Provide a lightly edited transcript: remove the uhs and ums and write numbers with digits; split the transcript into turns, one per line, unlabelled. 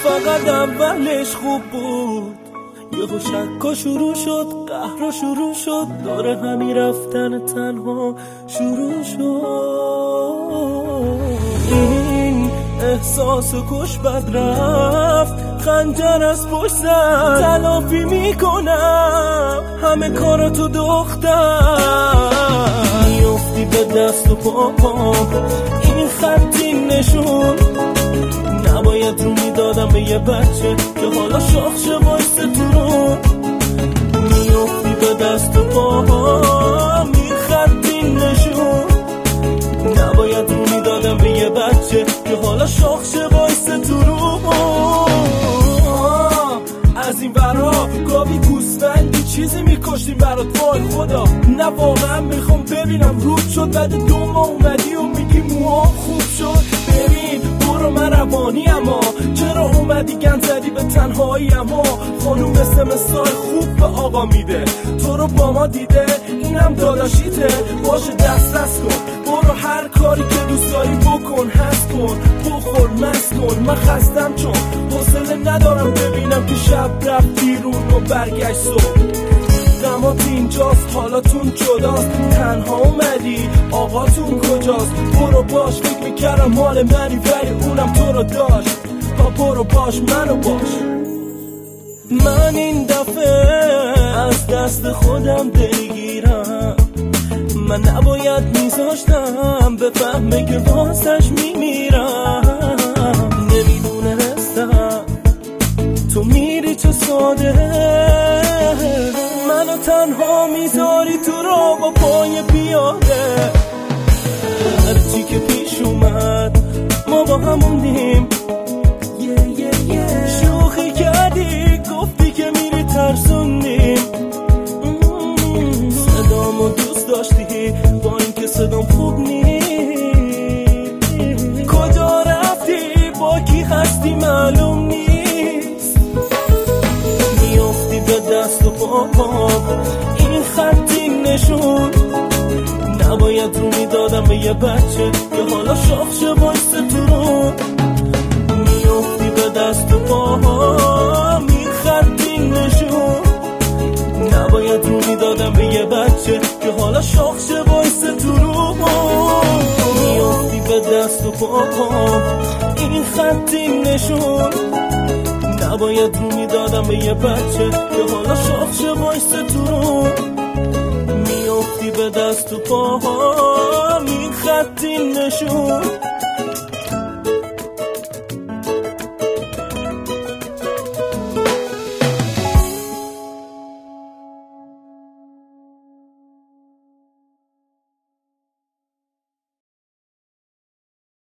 فقط اولش خوب بود، یهو شکا شروع شد، قهر شروع شد، داره همین رفتن تنها شروع شد. این احساس کش بد رفت، خنجر از پشت زد، تلافی میکنم همه کاراتو دختر. میافتی به دست و پام، این خطی نشون نباید رو میدادم به یه بچه که حالا شاخ شه وایسته تو رو. میافتی به دست و پام، این خطی نشون نباید رو میدادم به یه بچه که حالا شاخ شه وایسته تو رو. از این برا گاوی گوسفندی چیزی میکشتیم برات، وای خدا نه واقعا میخوام ببینم رود شد بعد 2 ماه اومدی و میگی موهام خوب شد. ببین برو من روانی، اما چرا اومدی گند زدی به تنهایی؟ اما خانوم مثال خوب به آقا میده، تو رو با ما دیده اینم داداشیته، باشه دست کن، برو هر کاری که دوست داری بکن، هست کن بخور مست کن. من خستم چون حوصله ندارم ببینم که شب رفت بیرون و برگشت صبح. دمات اینجاست حالاتون جداست، تنها اومدی آقاتون کجاست؟ برو باش، فکر میکردم مال منی ولی اونم تو رو داشت. برو باش منو باش. من این دفعه از دست خودم دلگیرم، من نباید میذاشتم بفهمه که واسش میمیرم. نمیدونستم تو میری چه ساده، منو تنها میذاری تو راه با پای پیاده. هرچی که پیش اومد ما با هموندیم، شوخی کردی گفتی که میری ترسوندیم. صدامو دوست داشتی با اینکه صدام خوب نیست، کجا رفتی با کی هستی معلوم نیست. میافتی به دست و پام، این خطی نشون نباید رو میدادم به یه بچه که حالا شاخ شه وایسته تو رو. میافتی به دست و پام، این خطی نشون نباید رو میدادم به یه بچه که حالا شاخ شه وایسته تو رو. میافتی به دست و پام، این خطی نشون نباید رو میدادم به یه بچه که حالا شاخ شه وایسته تو رو. میافتی به دست و پام، این خطی نشون